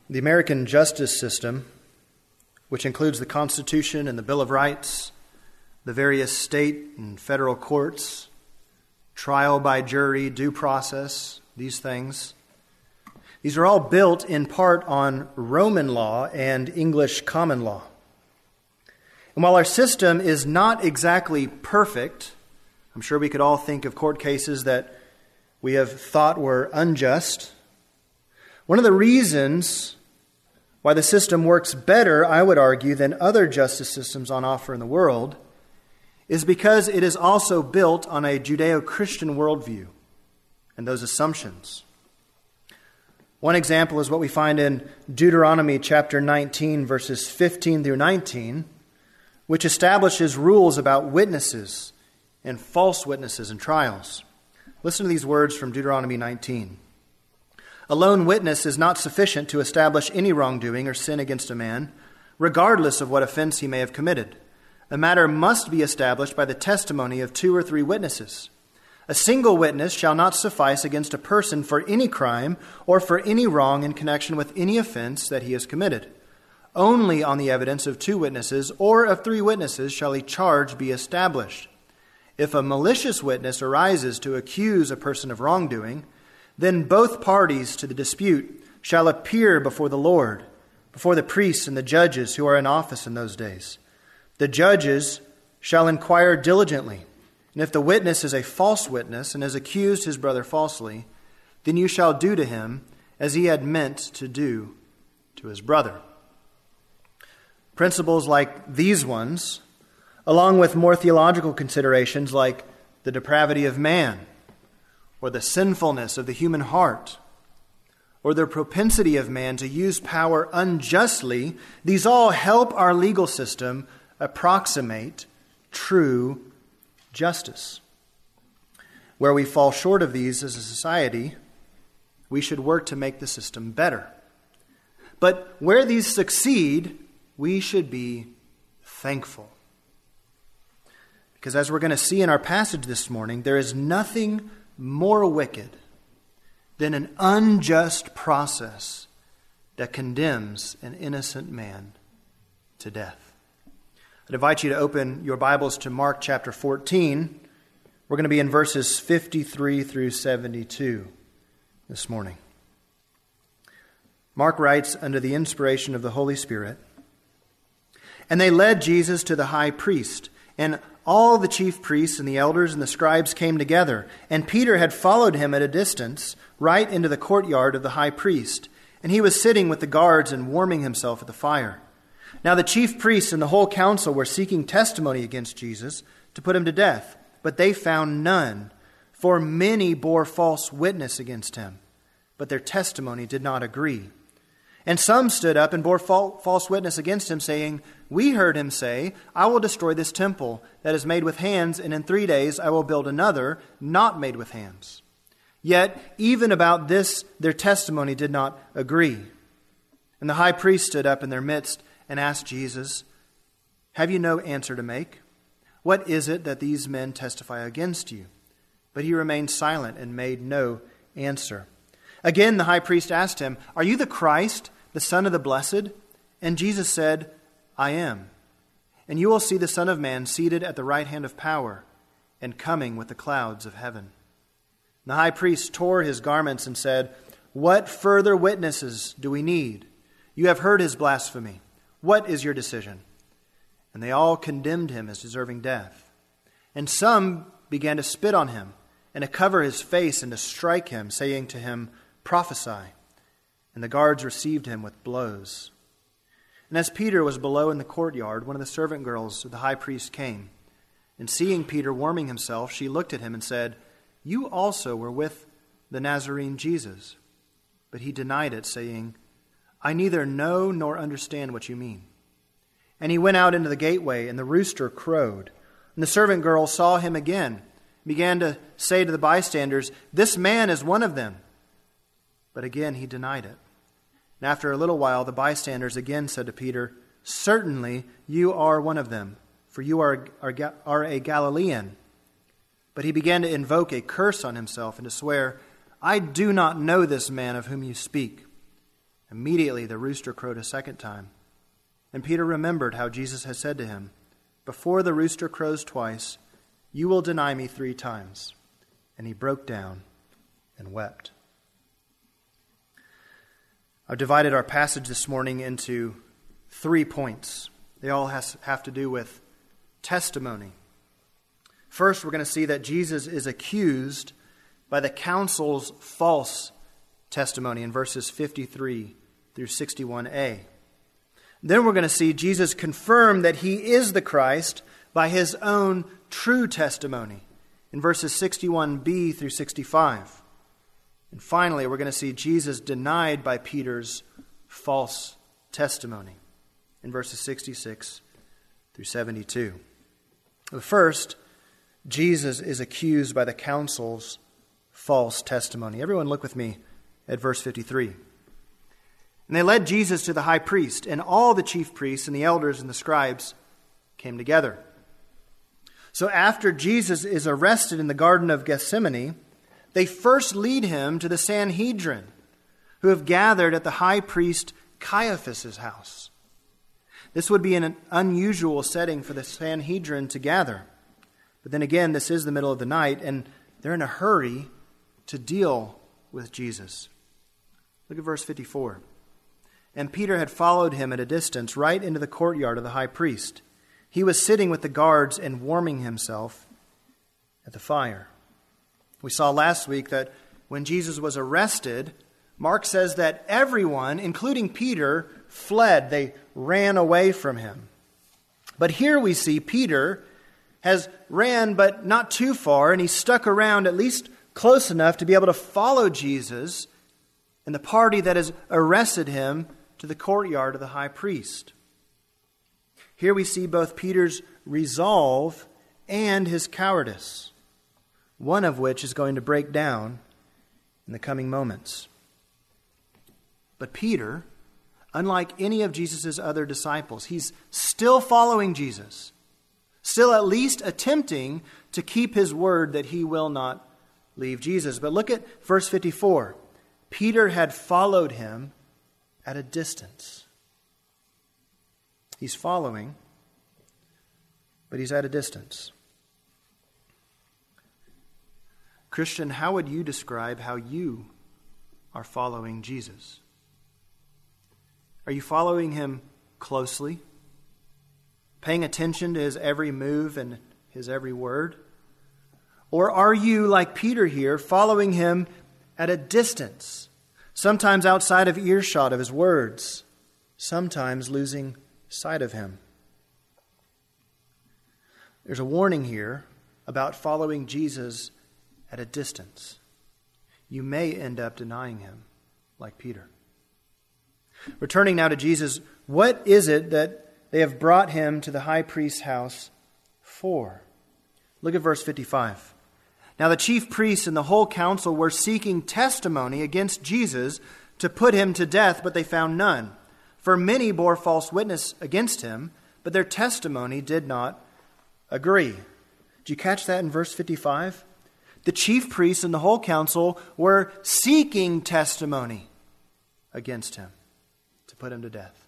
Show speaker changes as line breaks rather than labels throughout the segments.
The American justice system, which includes the Constitution and the Bill of Rights, the various state and federal courts, trial by jury, due process, these things, these are all built in part on Roman law and English common law. And while our system is not exactly perfect, I'm sure we could all think of court cases that we have thought were unjust. One of the reasons why the system works better, I would argue, than other justice systems on offer in the world is because it is also built on a Judeo-Christian worldview and those assumptions. One example is what we find in Deuteronomy chapter 19, verses 15 through 19, which establishes rules about witnesses and false witnesses in trials. Listen to these words from Deuteronomy 19. A lone witness is not sufficient to establish any wrongdoing or sin against a man, regardless of what offense he may have committed. A matter must be established by the testimony of 2 or 3 witnesses. A single witness shall not suffice against a person for any crime or for any wrong in connection with any offense that he has committed. Only on the evidence of 2 witnesses or of 3 witnesses shall a charge be established. If a malicious witness arises to accuse a person of wrongdoing, then both parties to the dispute shall appear before the Lord, before the priests and the judges who are in office in those days. The judges shall inquire diligently, and if the witness is a false witness and has accused his brother falsely, then you shall do to him as he had meant to do to his brother. Principles like these ones, along with more theological considerations like the depravity of man, or the sinfulness of the human heart, or the propensity of man to use power unjustly, these all help our legal system approximate true justice. Where we fall short of these as a society, we should work to make the system better. But where these succeed, we should be thankful. Because as we're going to see in our passage this morning, there is nothing more wicked than an unjust process that condemns an innocent man to death. I'd invite you to open your Bibles to Mark chapter 14. We're going to be in verses 53 through 72 this morning. Mark writes under the inspiration of the Holy Spirit, "And they led Jesus to the high priest, and all the chief priests and the elders and the scribes came together, and Peter had followed him at a distance right into the courtyard of the high priest, and he was sitting with the guards and warming himself at the fire. Now the chief priests and the whole council were seeking testimony against Jesus to put him to death, but they found none, for many bore false witness against him, but their testimony did not agree. And some stood up and bore false witness against him, saying, 'We heard him say, I will destroy this temple that is made with hands, and in 3 days I will build another, not made with hands.' Yet even about this their testimony did not agree. And the high priest stood up in their midst and asked Jesus, 'Have you no answer to make? What is it that these men testify against you?' But he remained silent and made no answer. Again, the high priest asked him, 'Are you the Christ, the Son of the Blessed?' And Jesus said, 'I am. And you will see the Son of Man seated at the right hand of power and coming with the clouds of heaven.' And the high priest tore his garments and said, 'What further witnesses do we need? You have heard his blasphemy. What is your decision?' And they all condemned him as deserving death. And some began to spit on him and to cover his face and to strike him, saying to him, 'Prophesy.' And the guards received him with blows. And as Peter was below in the courtyard, one of the servant girls of the high priest came. And seeing Peter warming himself, she looked at him and said, 'You also were with the Nazarene Jesus.' But he denied it, saying, 'I neither know nor understand what you mean.' And he went out into the gateway, and the rooster crowed. And the servant girl saw him again, and began to say to the bystanders, 'This man is one of them.' But again he denied it. And after a little while the bystanders again said to Peter, 'Certainly you are one of them, for you are a Galilean.' But he began to invoke a curse on himself and to swear, 'I do not know this man of whom you speak.' Immediately the rooster crowed a second time. And Peter remembered how Jesus had said to him, "Before the rooster crows twice, you will deny me 3 times." And he broke down and wept. I've divided our passage this morning into 3 points. They all have to do with testimony. First, we're going to see that Jesus is accused by the council's false testimony in verses 53 through 61a. Then we're going to see Jesus confirm that he is the Christ by his own true testimony in verses 61b through 65. And finally, we're going to see Jesus denied by Peter's false testimony in verses 66 through 72. But first, Jesus is accused by the council's false testimony. Everyone look with me at verse 53. And they led Jesus to the high priest, and all the chief priests and the elders and the scribes came together. So after Jesus is arrested in the Garden of Gethsemane, they first lead him to the Sanhedrin, who have gathered at the high priest Caiaphas' house. This would be an unusual setting for the Sanhedrin to gather. But then again, this is the middle of the night, and they're in a hurry to deal with Jesus. Look at verse 54. And Peter had followed him at a distance right into the courtyard of the high priest. He was sitting with the guards and warming himself at the fire. We saw last week that when Jesus was arrested, Mark says that everyone, including Peter, fled. They ran away from him. But here we see Peter has ran but not too far, and he stuck around at least close enough to be able to follow Jesus and the party that has arrested him to the courtyard of the high priest. Here we see both Peter's resolve and his cowardice, one of which is going to break down in the coming moments. But Peter, unlike any of Jesus' other disciples, he's still following Jesus, still at least attempting to keep his word that he will not leave Jesus. But look at verse 54. Peter had followed him at a distance. He's following, but he's at a distance. Christian, how would you describe how you are following Jesus? Are you following him closely, paying attention to his every move and his every word? Or are you, like Peter here, following him at a distance, sometimes outside of earshot of his words, sometimes losing sight of him? There's a warning here about following Jesus at a distance. You may end up denying him, like Peter. Returning now to Jesus, what is it that they have brought him to the high priest's house for? Look at verse 55. Now the chief priests and the whole council were seeking testimony against Jesus to put him to death, but they found none. For many bore false witness against him, but their testimony did not agree. Did you catch that in verse 55? The chief priests and the whole council were seeking testimony against him to put him to death.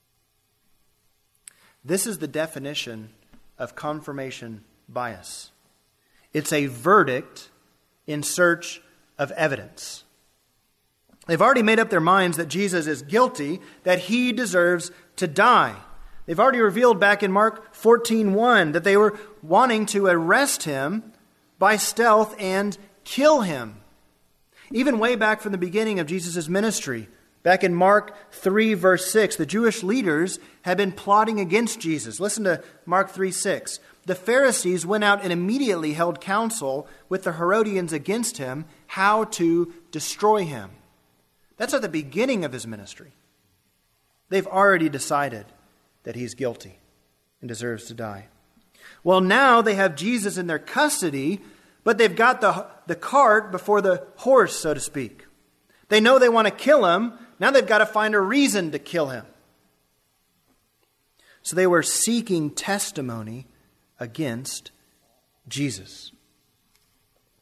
This is the definition of confirmation bias. It's a verdict in search of evidence. They've already made up their minds that Jesus is guilty, that he deserves to die. They've already revealed back in Mark 14:1 that they were wanting to arrest him by stealth and kill him. Even way back from the beginning of Jesus' ministry, back in Mark 3, verse 6, the Jewish leaders had been plotting against Jesus. Listen to Mark 3:6. The Pharisees went out and immediately held counsel with the Herodians against him, how to destroy him. That's at the beginning of his ministry. They've already decided that he's guilty and deserves to die. Well, now they have Jesus in their custody, but they've got the cart before the horse, so to speak. They know they want to kill him. Now they've got to find a reason to kill him. So they were seeking testimony against Jesus.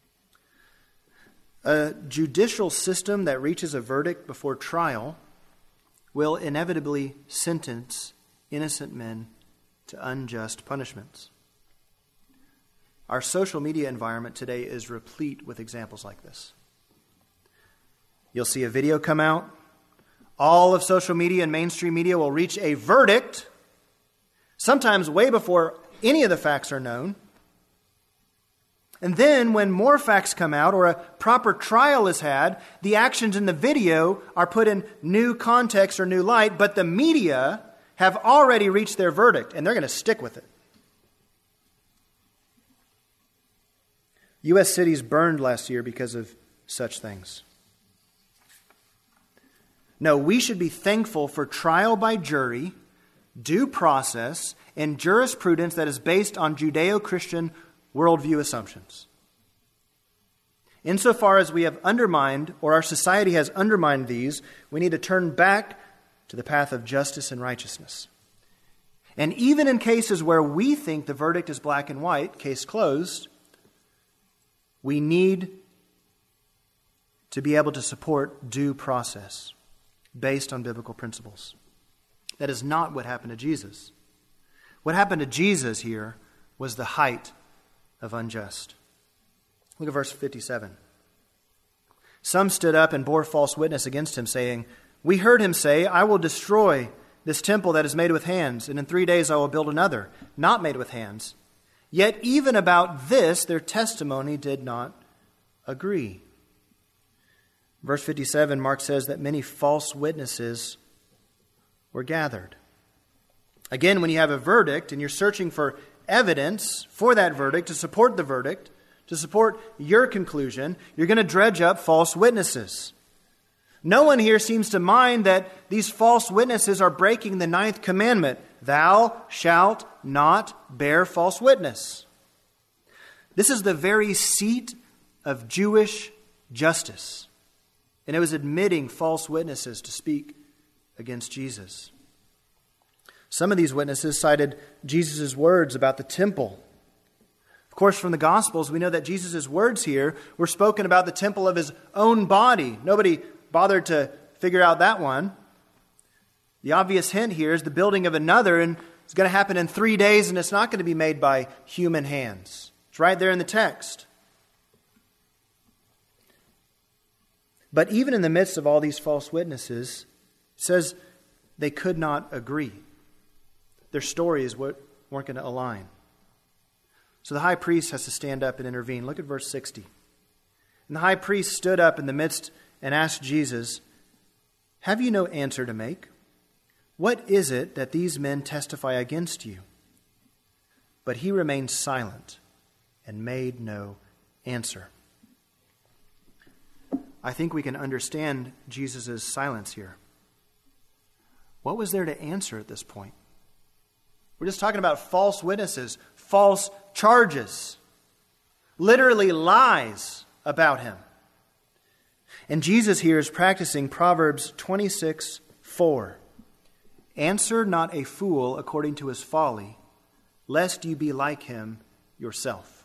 A judicial system that reaches a verdict before trial will inevitably sentence innocent men to unjust punishments. Our social media environment today is replete with examples like this. You'll see a video come out. All of social media and mainstream media will reach a verdict, sometimes way before any of the facts are known. And then when more facts come out or a proper trial is had, the actions in the video are put in new context or new light, but the media have already reached their verdict, and they're going to stick with it. U.S. cities burned last year because of such things. No, we should be thankful for trial by jury, due process, and jurisprudence that is based on Judeo-Christian worldview assumptions. Insofar as we have undermined, or our society has undermined these, we need to turn back to the path of justice and righteousness. And even in cases where we think the verdict is black and white, case closed, we need to be able to support due process based on biblical principles. That is not what happened to Jesus. What happened to Jesus here was the height of unjust. Look at verse 57. Some stood up and bore false witness against him, saying, "We heard him say, 'I will destroy this temple that is made with hands, and in 3 days I will build another, not made with hands.' Yet even about this their testimony did not agree." Verse 57, Mark says that many false witnesses were gathered. Again, when you have a verdict and you're searching for evidence for that verdict to support the verdict, to support your conclusion, you're going to dredge up false witnesses. No one here seems to mind that these false witnesses are breaking the 9th commandment, "Thou shalt not bear false witness." This is the very seat of Jewish justice. And it was admitting false witnesses to speak against Jesus. Some of these witnesses cited Jesus' words about the temple. Of course, from the Gospels, we know that Jesus' words here were spoken about the temple of his own body. Nobody bothered to figure out that one. The obvious hint here is the building of another, and it's going to happen in 3 days, and it's not going to be made by human hands. It's right there in the text. But even in the midst of all these false witnesses, it says they could not agree. Their stories weren't going to align. So the high priest has to stand up and intervene. Look at verse 60. And the high priest stood up in the midst and asked Jesus, "Have you no answer to make? What is it that these men testify against you?" But he remained silent and made no answer. I think we can understand Jesus' silence here. What was there to answer at this point? We're just talking about false witnesses, false charges, literally lies about him. And Jesus here is practicing Proverbs 26:4. "Answer not a fool according to his folly, lest you be like him yourself."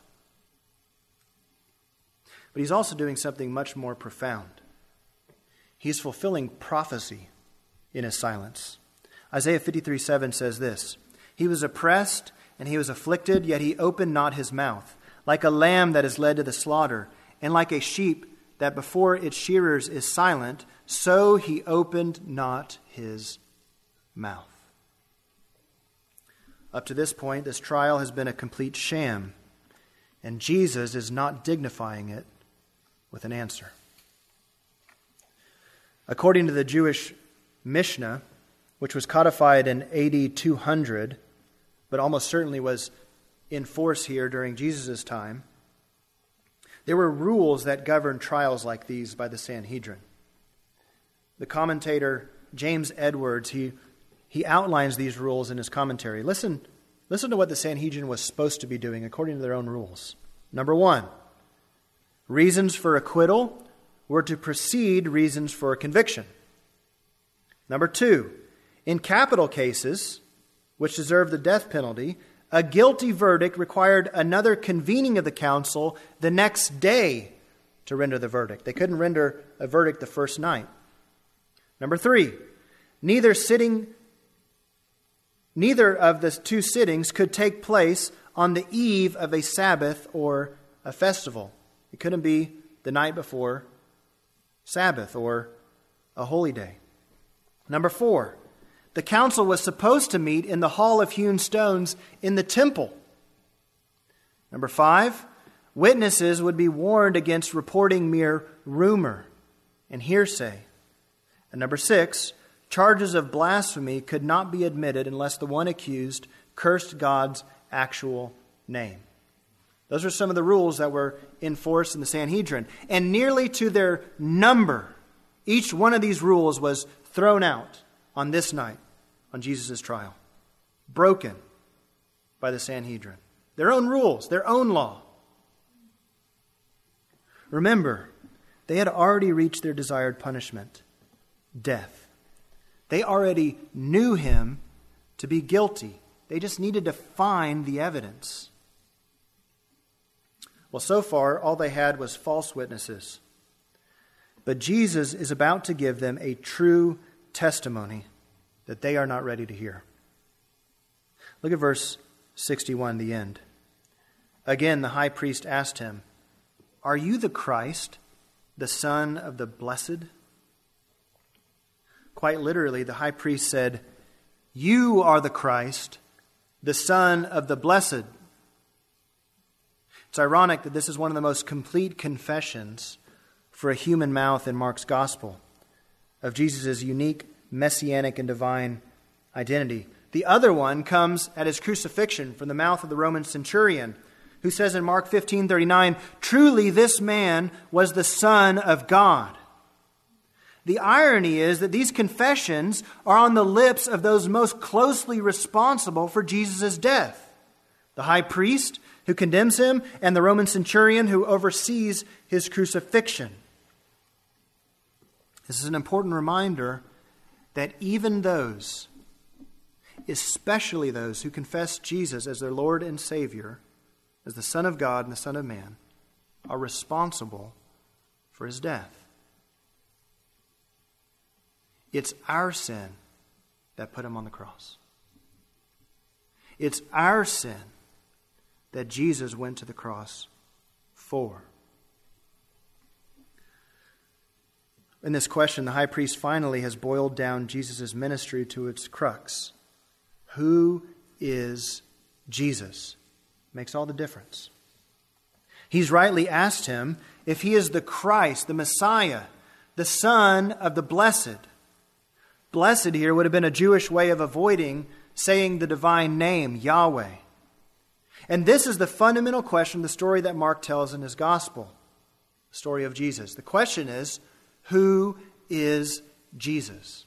But he's also doing something much more profound. He's fulfilling prophecy in his silence. Isaiah 53:7 says this, "He was oppressed and he was afflicted, yet he opened not his mouth. Like a lamb that is led to the slaughter, and like a sheep that before its shearers is silent, so he opened not his mouth." Up to this point, this trial has been a complete sham, and Jesus is not dignifying it with an answer. According to the Jewish Mishnah, which was codified in AD 200, but almost certainly was in force here during Jesus' time, there were rules that governed trials like these by the Sanhedrin. The commentator James Edwards, he outlines these rules in his commentary. Listen to what the Sanhedrin was supposed to be doing according to their own rules. Number 1, reasons for acquittal were to precede reasons for conviction. Number 2, in capital cases, which deserved the death penalty, a guilty verdict required another convening of the council the next day to render the verdict. They couldn't render a verdict the first night. Number 3, Neither of the two sittings could take place on the eve of a Sabbath or a festival. It couldn't be the night before Sabbath or a holy day. Number 4, the council was supposed to meet in the hall of hewn stones in the temple. Number 5, witnesses would be warned against reporting mere rumor and hearsay. And number 6, charges of blasphemy could not be admitted unless the one accused cursed God's actual name. Those are some of the rules that were in force in the Sanhedrin. And nearly to their number, each one of these rules was thrown out on this night, on Jesus' trial. Broken by the Sanhedrin. Their own rules, their own law. Remember, they had already reached their desired punishment, death. They already knew him to be guilty. They just needed to find the evidence. Well, so far, all they had was false witnesses. But Jesus is about to give them a true testimony that they are not ready to hear. Look at verse 61, the end. Again, the high priest asked him, "Are you the Christ, the Son of the Blessed?" Quite literally, the high priest said, "You are the Christ, the Son of the Blessed." It's ironic that this is one of the most complete confessions for a human mouth in Mark's gospel of Jesus' unique messianic and divine identity. The other one comes at his crucifixion from the mouth of the Roman centurion, who says in Mark 15:39, "Truly this man was the Son of God." The irony is that these confessions are on the lips of those most closely responsible for Jesus' death. The high priest who condemns him and the Roman centurion who oversees his crucifixion. This is an important reminder that even those, especially those who confess Jesus as their Lord and Savior, as the Son of God and the Son of Man, are responsible for his death. It's our sin that put him on the cross. It's our sin that Jesus went to the cross for. In this question, the high priest finally has boiled down Jesus' ministry to its crux. Who is Jesus? Makes all the difference. He's rightly asked him if he is the Christ, the Messiah, the Son of the Blessed. Blessed here would have been a Jewish way of avoiding saying the divine name, Yahweh. And this is the fundamental question, the story that Mark tells in his gospel, the story of Jesus. The question is, who is Jesus?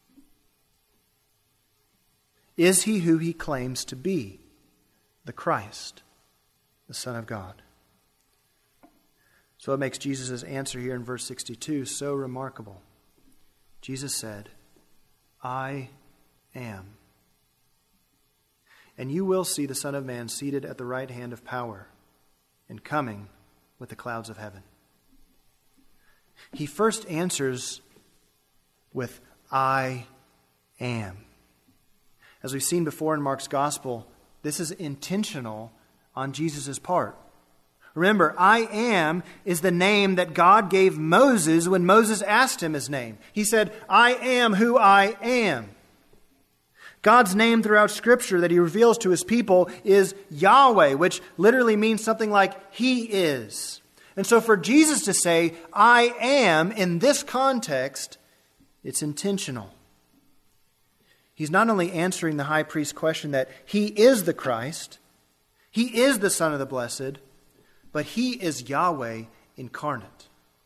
Is he who he claims to be? The Christ, the Son of God. So what makes Jesus' answer here in verse 62 so remarkable? Jesus said, "I am. And you will see the Son of Man seated at the right hand of power and coming with the clouds of heaven." He first answers with, "I am." As we've seen before in Mark's gospel, this is intentional on Jesus' part. Remember, "I am" is the name that God gave Moses when Moses asked him his name. He said, "I am who I am." God's name throughout Scripture that he reveals to his people is Yahweh, which literally means something like He is. And so for Jesus to say, "I am," in this context, it's intentional. He's not only answering the high priest's question that he is the Christ, he is the Son of the Blessed, but he is Yahweh incarnate.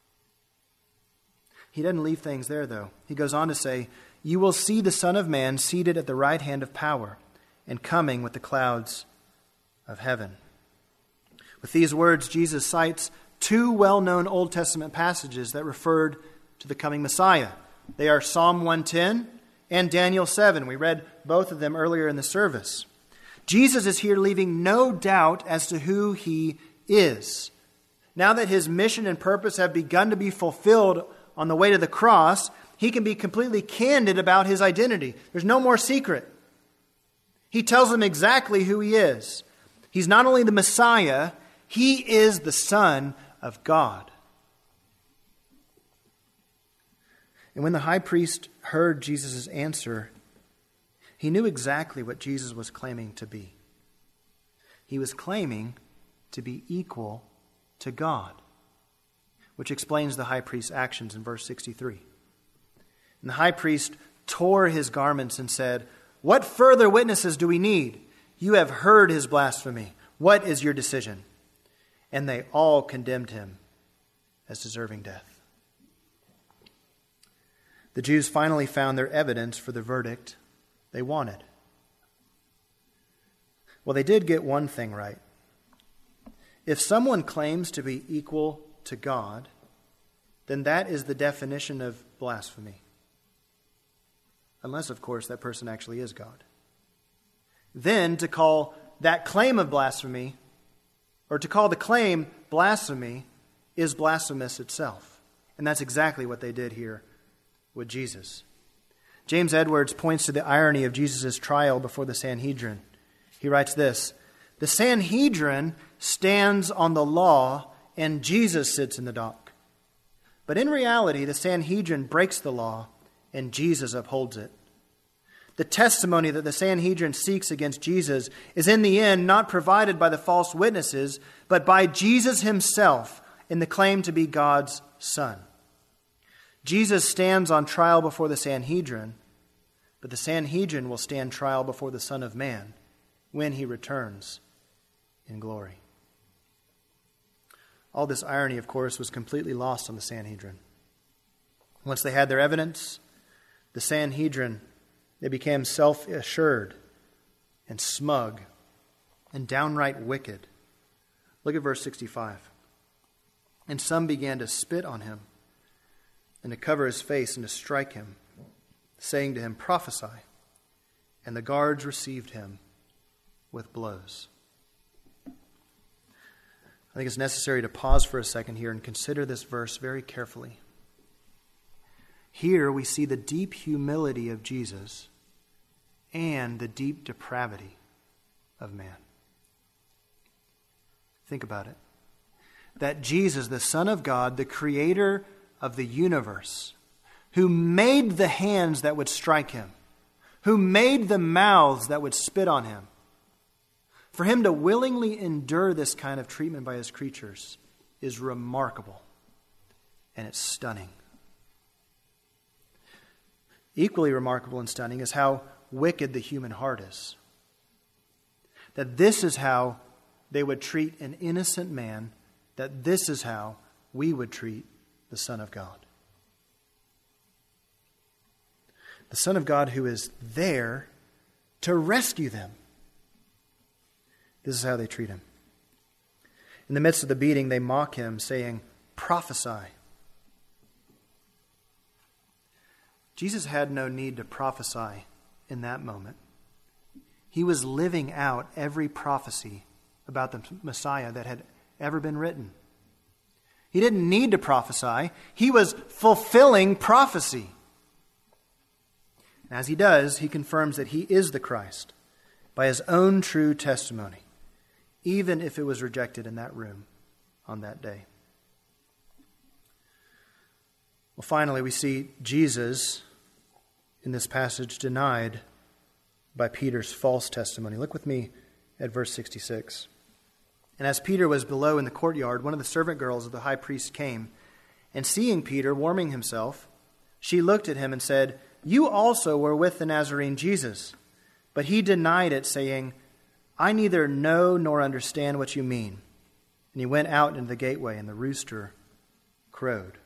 He doesn't leave things there, though. He goes on to say, "You will see the Son of Man seated at the right hand of power and coming with the clouds of heaven." With these words, Jesus cites two well-known Old Testament passages that referred to the coming Messiah. They are Psalm 110 and Daniel 7. We read both of them earlier in the service. Jesus is here leaving no doubt as to who he is. Now that his mission and purpose have begun to be fulfilled on the way to the cross, he can be completely candid about his identity. There's no more secret. He tells them exactly who he is. He's not only the Messiah, he is the Son of God. And when the high priest heard Jesus' answer, he knew exactly what Jesus was claiming to be. He was claiming to be equal to God, which explains the high priest's actions in verse 63. And the high priest tore his garments and said, "What further witnesses do we need? You have heard his blasphemy. What is your decision?" And they all condemned him as deserving death. The Jews finally found their evidence for the verdict they wanted. Well, they did get one thing right. If someone claims to be equal to God, then that is the definition of blasphemy. Unless, of course, that person actually is God. Then to call that claim of blasphemy, or to call the claim blasphemy, is blasphemous itself. And that's exactly what they did here with Jesus. James Edwards points to the irony of Jesus' trial before the Sanhedrin. He writes this: "The Sanhedrin stands on the law and Jesus sits in the dock. But in reality, the Sanhedrin breaks the law and Jesus upholds it. The testimony that the Sanhedrin seeks against Jesus is in the end not provided by the false witnesses, but by Jesus himself in the claim to be God's Son. Jesus stands on trial before the Sanhedrin, but the Sanhedrin will stand trial before the Son of Man when he returns in glory." All this irony, of course, was completely lost on the Sanhedrin. Once they had their evidence, the Sanhedrin, they became self-assured and smug and downright wicked. Look at verse 65. "And some began to spit on him and to cover his face and to strike him, saying to him, 'Prophesy.' And the guards received him with blows." I think it's necessary to pause for a second here and consider this verse very carefully. Here we see the deep humility of Jesus and the deep depravity of man. Think about it. That Jesus, the Son of God, the creator of the universe, who made the hands that would strike him, who made the mouths that would spit on him, for him to willingly endure this kind of treatment by his creatures is remarkable, and it's stunning. Equally remarkable and stunning is how wicked the human heart is. That this is how they would treat an innocent man, that this is how we would treat the Son of God. The Son of God who is there to rescue them. This is how they treat him. In the midst of the beating, they mock him, saying, "Prophesy." Jesus had no need to prophesy in that moment. He was living out every prophecy about the Messiah that had ever been written. He didn't need to prophesy. He was fulfilling prophecy. As he does, he confirms that he is the Christ by his own true testimony, even if it was rejected in that room on that day. Well, finally, we see Jesus in this passage denied by Peter's false testimony. Look with me at verse 66. "And as Peter was below in the courtyard, one of the servant girls of the high priest came, and seeing Peter warming himself, she looked at him and said, 'You also were with the Nazarene Jesus.' But he denied it, saying, 'I neither know nor understand what you mean.' And he went out into the gateway, and the rooster crowed."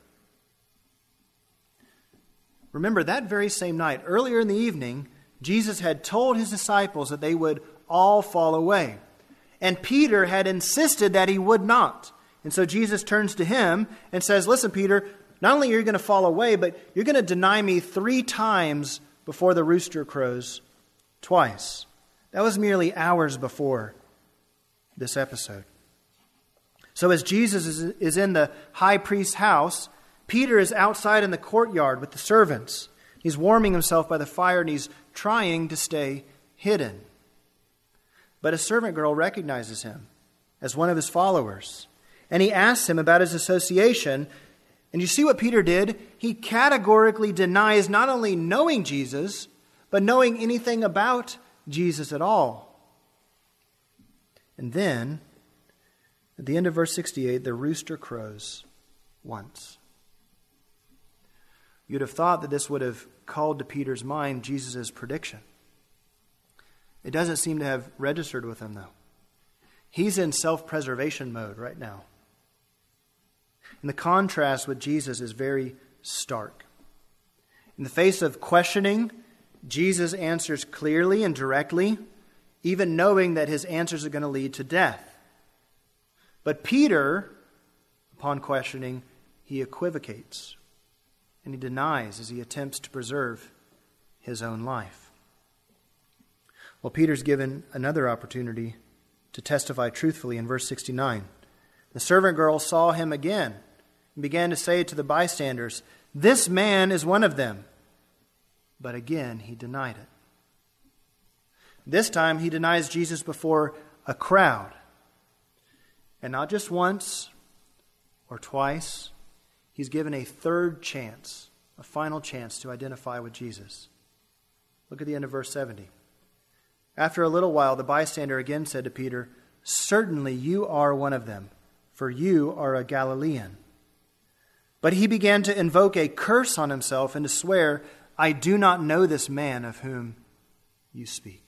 Remember, that very same night, earlier in the evening, Jesus had told his disciples that they would all fall away. And Peter had insisted that he would not. And so Jesus turns to him and says, "Listen, Peter, not only are you going to fall away, but you're going to deny me 3 times before the rooster crows twice." That was merely hours before this episode. So as Jesus is in the high priest's house, Peter is outside in the courtyard with the servants. He's warming himself by the fire and he's trying to stay hidden. But a servant girl recognizes him as one of his followers. And he asks him about his association. And you see what Peter did? He categorically denies not only knowing Jesus, but knowing anything about Jesus at all. And then, at the end of verse 68, the rooster crows once. You'd have thought that this would have called to Peter's mind Jesus' prediction. It doesn't seem to have registered with him, though. He's in self-preservation mode right now. And the contrast with Jesus is very stark. In the face of questioning, Jesus answers clearly and directly, even knowing that his answers are going to lead to death. But Peter, upon questioning, he equivocates and he denies as he attempts to preserve his own life. Well, Peter's given another opportunity to testify truthfully in verse 69. The servant girl saw him again and began to say to the bystanders, "This man is one of them." But again, he denied it. This time, he denies Jesus before a crowd. And not just once or twice. He's given a third chance, a final chance to identify with Jesus. Look at the end of verse 70. After a little while, the bystander again said to Peter, "Certainly you are one of them, for you are a Galilean." But he began to invoke a curse on himself and to swear, "I do not know this man of whom you speak."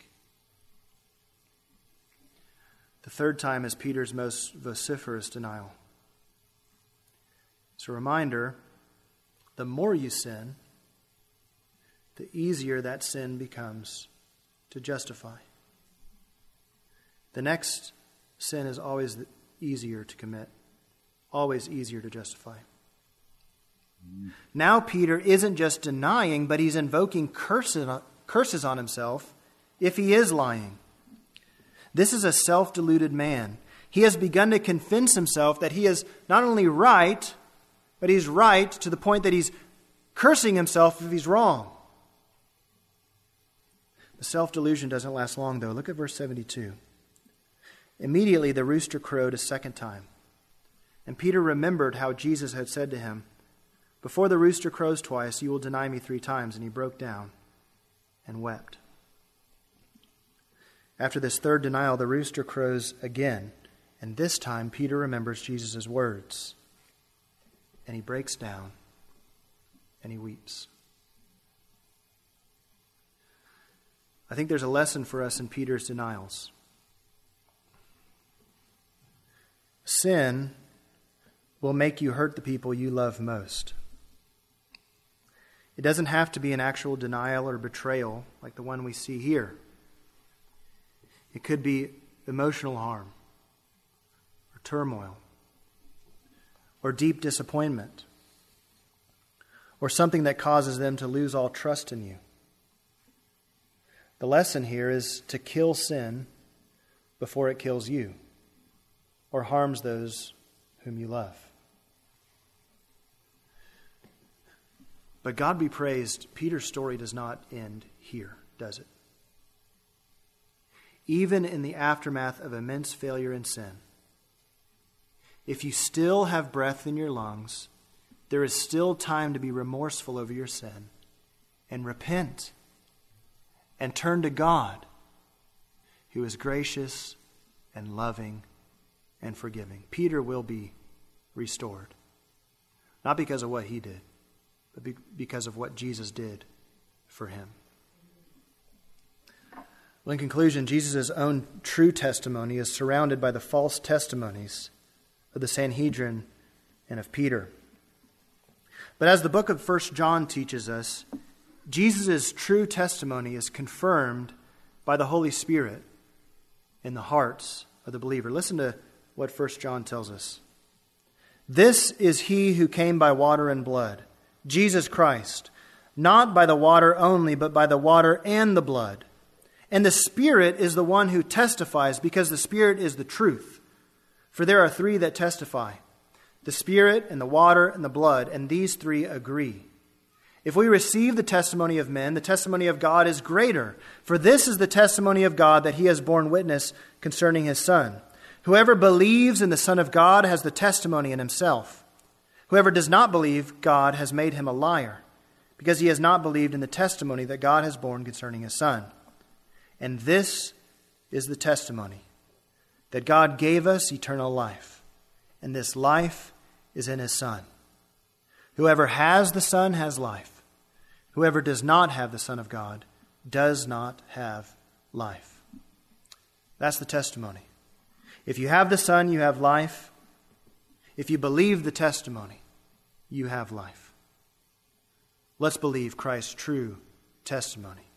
The third time is Peter's most vociferous denial. It's a reminder, the more you sin, the easier that sin becomes to justify. The next sin is always easier to commit, always easier to justify. Now Peter isn't just denying, but he's invoking curses on himself if he is lying. This is a self-deluded man. He has begun to convince himself that he is not only right, but he's right to the point that he's cursing himself if he's wrong. The self-delusion doesn't last long, though. Look at verse 72. Immediately the rooster crowed a second time. And Peter remembered how Jesus had said to him, "Before the rooster crows twice, you will deny me 3 times." And he broke down and wept. After this third denial, the rooster crows again. And this time, Peter remembers Jesus' words. And he breaks down and he weeps. I think there's a lesson for us in Peter's denials. Sin will make you hurt the people you love most. It doesn't have to be an actual denial or betrayal like the one we see here. It could be emotional harm or turmoil or deep disappointment or something that causes them to lose all trust in you. The lesson here is to kill sin before it kills you or harms those whom you love. But God be praised, Peter's story does not end here, does it? Even in the aftermath of immense failure and sin, if you still have breath in your lungs, there is still time to be remorseful over your sin and repent and turn to God, who is gracious and loving and forgiving. Peter will be restored, not because of what he did, but because of what Jesus did for him. Well, in conclusion, Jesus' own true testimony is surrounded by the false testimonies of the Sanhedrin and of Peter. But as the book of 1 John teaches us, Jesus' true testimony is confirmed by the Holy Spirit in the hearts of the believer. Listen to what 1 John tells us. "This is he who came by water and blood, Jesus Christ, not by the water only, but by the water and the blood. And the Spirit is the one who testifies, because the Spirit is the truth. For there are 3 that testify, the Spirit and the water and the blood, and these three agree. If we receive the testimony of men, the testimony of God is greater. For this is the testimony of God, that he has borne witness concerning his Son. Whoever believes in the Son of God has the testimony in himself. Whoever does not believe God has made him a liar, because he has not believed in the testimony that God has borne concerning his Son. And this is the testimony, that God gave us eternal life, and this life is in his Son. Whoever has the Son has life. Whoever does not have the Son of God does not have life. That's the testimony. If you have the Son, you have life. If you believe the testimony, you have life. Let's believe Christ's true testimony.